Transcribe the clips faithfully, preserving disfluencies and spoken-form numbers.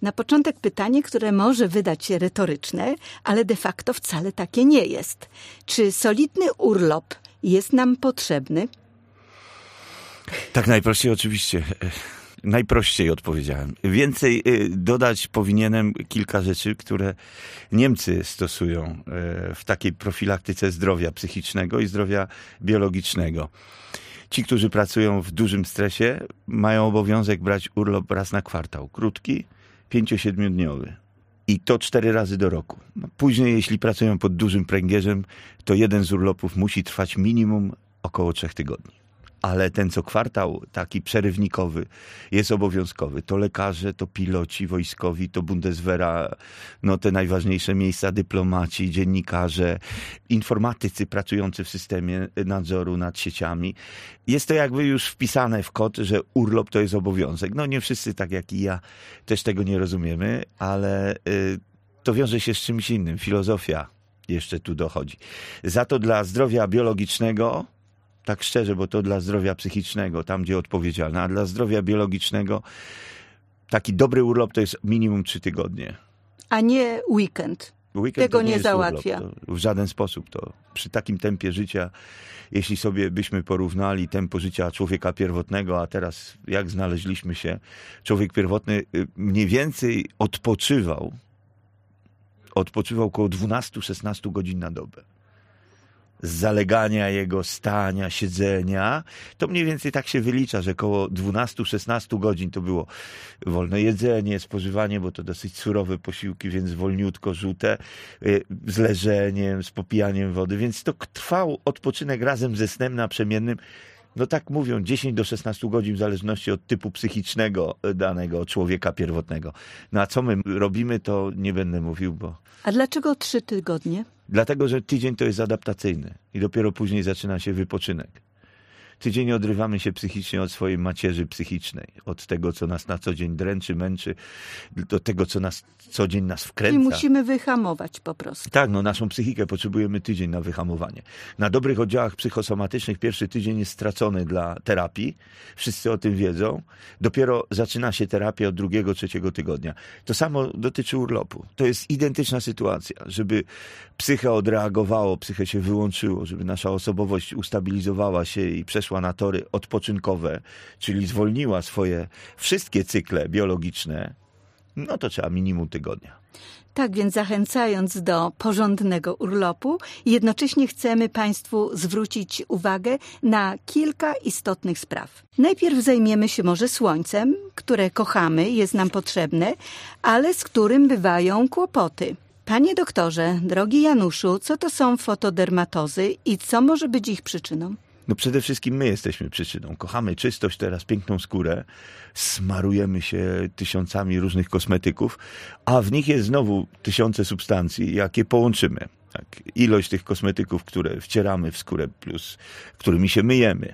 Na początek pytanie, które może wydać się retoryczne, ale de facto wcale takie nie jest. Czy solidny urlop jest nam potrzebny? Tak najprościej oczywiście. Najprościej odpowiedziałem. Więcej dodać powinienem kilka rzeczy, które Niemcy stosują w takiej profilaktyce zdrowia psychicznego i zdrowia biologicznego. Ci, którzy pracują w dużym stresie, mają obowiązek brać urlop raz na kwartał. Krótki, pięcio-siedmiodniowy. I to cztery razy do roku. Później, jeśli pracują pod dużym pręgierzem, to jeden z urlopów musi trwać minimum około trzech tygodni. Ale ten co kwartał, taki przerywnikowy, jest obowiązkowy. To lekarze, to piloci wojskowi, to Bundeswehra, no te najważniejsze miejsca, dyplomaci, dziennikarze, informatycy pracujący w systemie nadzoru nad sieciami. Jest to jakby już wpisane w kod, że urlop to jest obowiązek. No nie wszyscy, tak jak i ja, też tego nie rozumiemy, ale y, to wiąże się z czymś innym. Filozofia jeszcze tu dochodzi. Za to dla zdrowia biologicznego, tak szczerze, bo to dla zdrowia psychicznego, tam gdzie odpowiedzialne, a dla zdrowia biologicznego taki dobry urlop to jest minimum trzy tygodnie. A nie weekend. Weekend Tego nie, nie załatwia. Urlop, w żaden sposób. To przy takim tempie życia, jeśli sobie byśmy porównali tempo życia człowieka pierwotnego, a teraz jak znaleźliśmy się, człowiek pierwotny mniej więcej odpoczywał, odpoczywał około dwanaście szesnaście godzin na dobę. Z zalegania jego stania, siedzenia, to mniej więcej tak się wylicza, że około dwanaście szesnaście godzin to było wolne jedzenie, spożywanie, bo to dosyć surowe posiłki, więc wolniutko, żółte, z leżeniem, z popijaniem wody, więc to trwał odpoczynek razem ze snem naprzemiennym, no tak mówią, dziesięć do szesnastu godzin w zależności od typu psychicznego danego człowieka pierwotnego. No a co my robimy, to nie będę mówił, bo... A dlaczego trzy tygodnie? Dlatego, że tydzień to jest adaptacyjny i dopiero później zaczyna się wypoczynek. Tydzień odrywamy się psychicznie od swojej macierzy psychicznej, od tego, co nas na co dzień dręczy, męczy, do tego, co nas co dzień nas wkręca. I musimy wyhamować po prostu. Tak, no naszą psychikę potrzebujemy tydzień na wyhamowanie. Na dobrych oddziałach psychosomatycznych pierwszy tydzień jest stracony dla terapii. Wszyscy o tym wiedzą. Dopiero zaczyna się terapia od drugiego, trzeciego tygodnia. To samo dotyczy urlopu. To jest identyczna sytuacja, żeby psyche odreagowało, psyche się wyłączyło, żeby nasza osobowość ustabilizowała się i przeszła na tory odpoczynkowe, czyli zwolniła swoje wszystkie cykle biologiczne, no to trzeba minimum tygodnia. Tak więc zachęcając do porządnego urlopu, jednocześnie chcemy Państwu zwrócić uwagę na kilka istotnych spraw. Najpierw zajmiemy się może słońcem, które kochamy, jest nam potrzebne, ale z którym bywają kłopoty. Panie doktorze, drogi Januszu, co to są fotodermatozy i co może być ich przyczyną? No przede wszystkim my jesteśmy przyczyną. Kochamy czystość, teraz piękną skórę, smarujemy się tysiącami różnych kosmetyków, a w nich jest znowu tysiące substancji, jakie połączymy. Tak, ilość tych kosmetyków, które wcieramy w skórę, plus którymi się myjemy,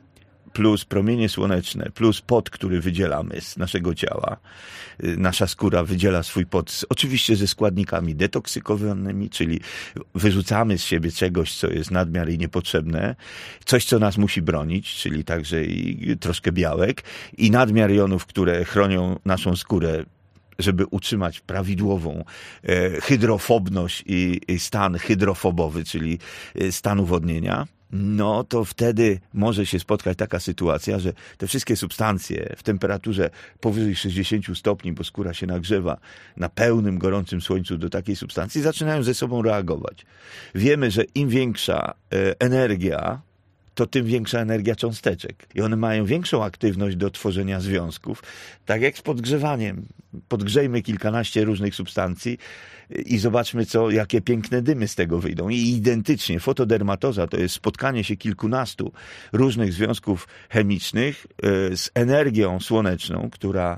plus promienie słoneczne, plus pot, który wydzielamy z naszego ciała. Nasza skóra wydziela swój pot z, oczywiście ze składnikami detoksykowanymi, czyli wyrzucamy z siebie czegoś, co jest nadmiar i niepotrzebne, coś, co nas musi bronić, czyli także i troszkę białek, i nadmiar jonów, które chronią naszą skórę, żeby utrzymać prawidłową e, hydrofobność i, i stan hydrofobowy, czyli stan uwodnienia. No to wtedy może się spotkać taka sytuacja, że te wszystkie substancje w temperaturze powyżej sześćdziesięciu stopni, bo skóra się nagrzewa na pełnym, gorącym słońcu do takiej substancji, zaczynają ze sobą reagować. Wiemy, że im większa energia, to tym większa energia cząsteczek. I one mają większą aktywność do tworzenia związków. Tak jak z podgrzewaniem. Podgrzejmy kilkanaście różnych substancji i zobaczmy, co, jakie piękne dymy z tego wyjdą. I identycznie fotodermatoza to jest spotkanie się kilkunastu różnych związków chemicznych z energią słoneczną, która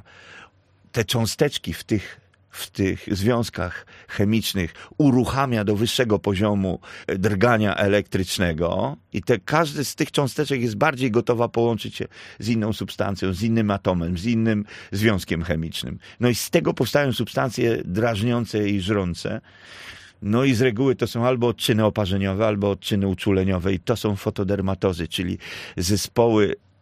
te cząsteczki w tych w tych związkach chemicznych uruchamia do wyższego poziomu drgania elektrycznego i te, każdy z tych cząsteczek jest bardziej gotowa połączyć się z inną substancją, z innym atomem, z innym związkiem chemicznym. No i z tego powstają substancje drażniące i żrące. No i z reguły to są albo odczyny oparzeniowe, albo odczyny uczuleniowe i to są fotodermatozy, czyli zespoły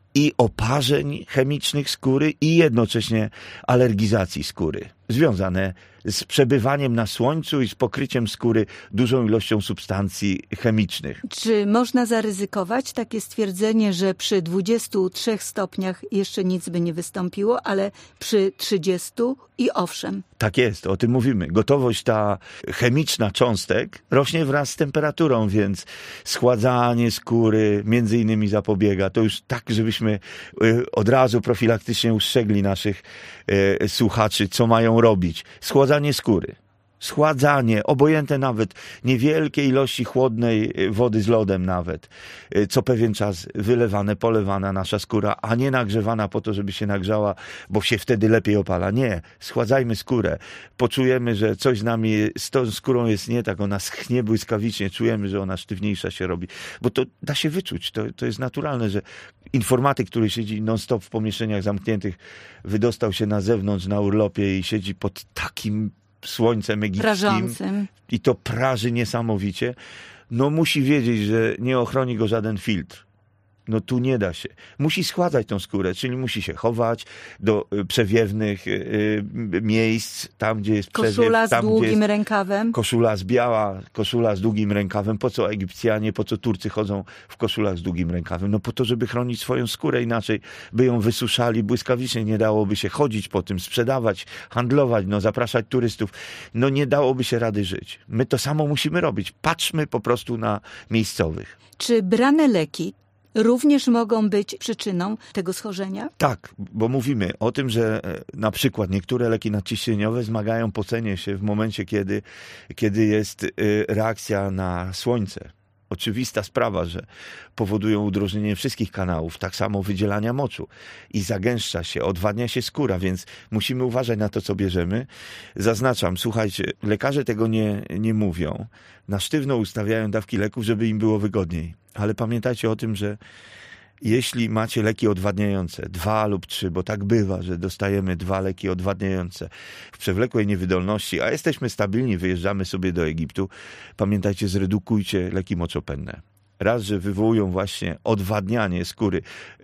i oparzeń chemicznych skóry i jednocześnie alergizacji skóry, związane z przebywaniem na słońcu i z pokryciem skóry dużą ilością substancji chemicznych. Czy można zaryzykować takie stwierdzenie, że przy dwudziestu trzech stopniach jeszcze nic by nie wystąpiło, ale przy trzydziestu i owszem? Tak jest, o tym mówimy. Gotowość ta chemiczna cząstek rośnie wraz z temperaturą, więc schładzanie skóry między innymi zapobiega. To już tak, żebyśmy od razu profilaktycznie ustrzegli naszych e, słuchaczy, co mają robić. Schładzanie skóry. Schładzanie, obojętne nawet niewielkie ilości chłodnej wody z lodem nawet, co pewien czas wylewane, polewana nasza skóra, a nie nagrzewana po to, żeby się nagrzała, bo się wtedy lepiej opala. Nie, schładzajmy skórę. Poczujemy, że coś z nami, z tą skórą jest nie tak, ona schnie błyskawicznie, czujemy, że ona sztywniejsza się robi, bo to da się wyczuć, to, to jest naturalne, że informatyk, który siedzi non-stop w pomieszczeniach zamkniętych, wydostał się na zewnątrz na urlopie i siedzi pod takim słońcem egipskim Prażącym. I to praży niesamowicie, no musi wiedzieć, że nie ochroni go żaden filtr. No tu nie da się. Musi schładzać tą skórę, czyli musi się chować do przewiewnych y, miejsc, tam gdzie jest przewiew. Koszula z tam, długim jest rękawem. Koszula z biała, koszula z długim rękawem. Po co Egipcjanie, po co Turcy chodzą w koszulach z długim rękawem? No po to, żeby chronić swoją skórę, inaczej by ją wysuszali błyskawicznie, nie dałoby się chodzić po tym, sprzedawać, handlować, no zapraszać turystów. No nie dałoby się rady żyć. My to samo musimy robić. Patrzmy po prostu na miejscowych. Czy brane leki również mogą być przyczyną tego schorzenia? Tak, bo mówimy o tym, że na przykład niektóre leki nadciśnieniowe wzmagają pocenie się w momencie, kiedy, kiedy jest reakcja na słońce. Oczywista sprawa, że powodują udrożnienie wszystkich kanałów, tak samo wydzielania moczu i zagęszcza się, odwadnia się skóra, więc musimy uważać na to, co bierzemy. Zaznaczam, słuchajcie, lekarze tego nie, nie mówią. Na sztywno ustawiają dawki leków, żeby im było wygodniej. Ale pamiętajcie o tym, że jeśli macie leki odwadniające, dwa lub trzy, bo tak bywa, że dostajemy dwa leki odwadniające w przewlekłej niewydolności, a jesteśmy stabilni, wyjeżdżamy sobie do Egiptu, pamiętajcie, zredukujcie leki moczopenne. Raz, że wywołują właśnie odwadnianie skóry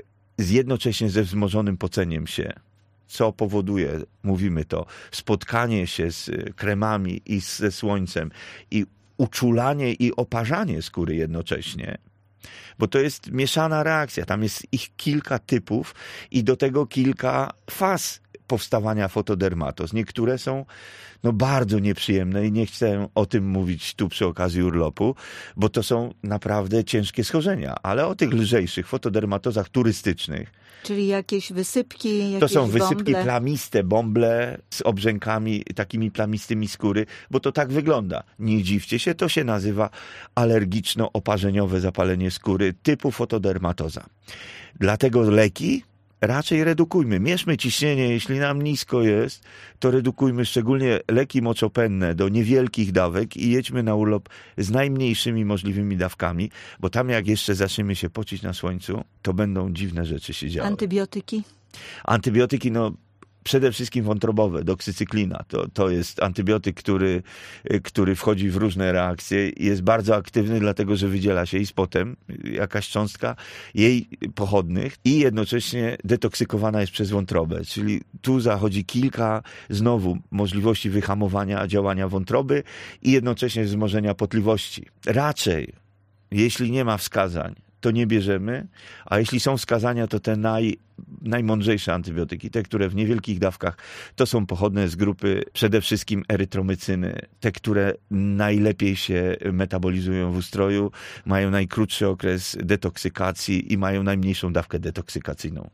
z jednocześnie ze wzmożonym poceniem się, co powoduje, mówimy to, spotkanie się z kremami i ze słońcem i uczulanie i oparzanie skóry jednocześnie. Bo to jest mieszana reakcja, tam jest ich kilka typów i do tego kilka faz powstawania fotodermatos. Niektóre są no, bardzo nieprzyjemne i nie chcę o tym mówić tu przy okazji urlopu, bo to są naprawdę ciężkie schorzenia, ale o tych lżejszych fotodermatozach turystycznych. Czyli jakieś wysypki, jakieś To są wysypki bąble. plamiste, bąble z obrzękami takimi plamistymi skóry, bo to tak wygląda. Nie dziwcie się, to się nazywa alergiczno-oparzeniowe zapalenie skóry typu fotodermatoza. Dlatego leki raczej redukujmy. Mierzmy ciśnienie, jeśli nam nisko jest, to redukujmy szczególnie leki moczopenne do niewielkich dawek i jedźmy na urlop z najmniejszymi możliwymi dawkami, bo tam jak jeszcze zaczniemy się pocić na słońcu, to będą dziwne rzeczy się działy. Antybiotyki? Antybiotyki, no przede wszystkim wątrobowe, doksycyklina. To, to jest antybiotyk, który, który wchodzi w różne reakcje i jest bardzo aktywny, dlatego że wydziela się i z potem jakaś cząstka jej pochodnych i jednocześnie detoksykowana jest przez wątrobę. Czyli tu zachodzi kilka znowu możliwości wyhamowania działania wątroby i jednocześnie wzmożenia potliwości. Raczej, jeśli nie ma wskazań, to nie bierzemy, a jeśli są wskazania, to te naj, najmądrzejsze antybiotyki, te, które w niewielkich dawkach, to są pochodne z grupy przede wszystkim erytromycyny, te, które najlepiej się metabolizują w ustroju, mają najkrótszy okres detoksykacji i mają najmniejszą dawkę detoksykacyjną.